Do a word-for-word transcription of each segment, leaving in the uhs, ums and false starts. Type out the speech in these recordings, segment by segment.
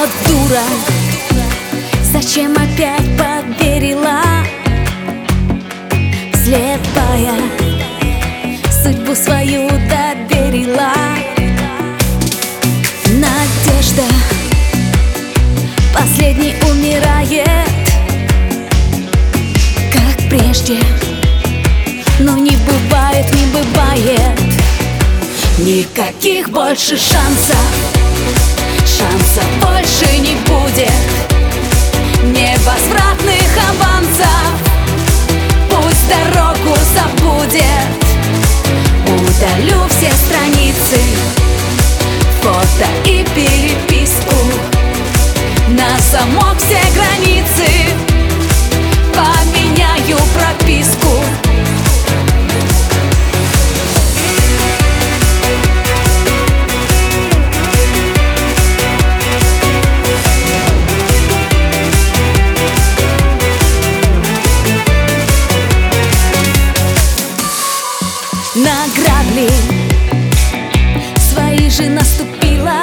Вот дура, зачем опять поверила? Слепая, судьбу свою доверила. Надежда последней умирает, как прежде, но не бывает, не бывает никаких больше шансов. Шансов больше не будет, невозвратных авансов. Пусть дорогу забудет, удалю все страницы, фото и переписку, на замок все границы, поменяю прописку. На грабли свои же наступила,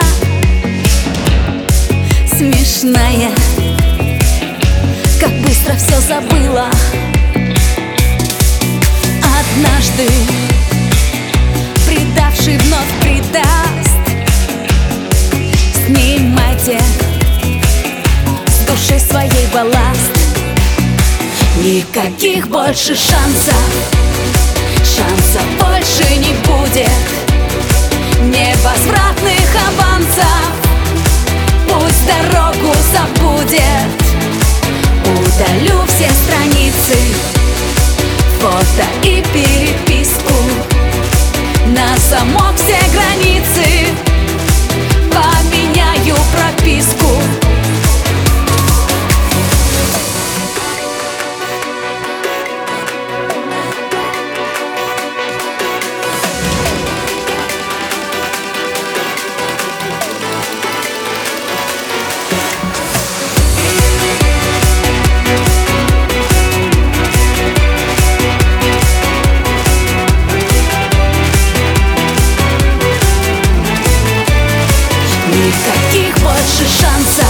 смешная, как быстро все забыла. Однажды предавший вновь предаст. Снимайте с души своей балласт. Никаких больше шансов. Шансов больше не будет, невозвратных авансов. Пусть дорогу забудет, удалю все страницы, фото и переписку, на замок все границы, поменяю прописку. Никаких больше шансов.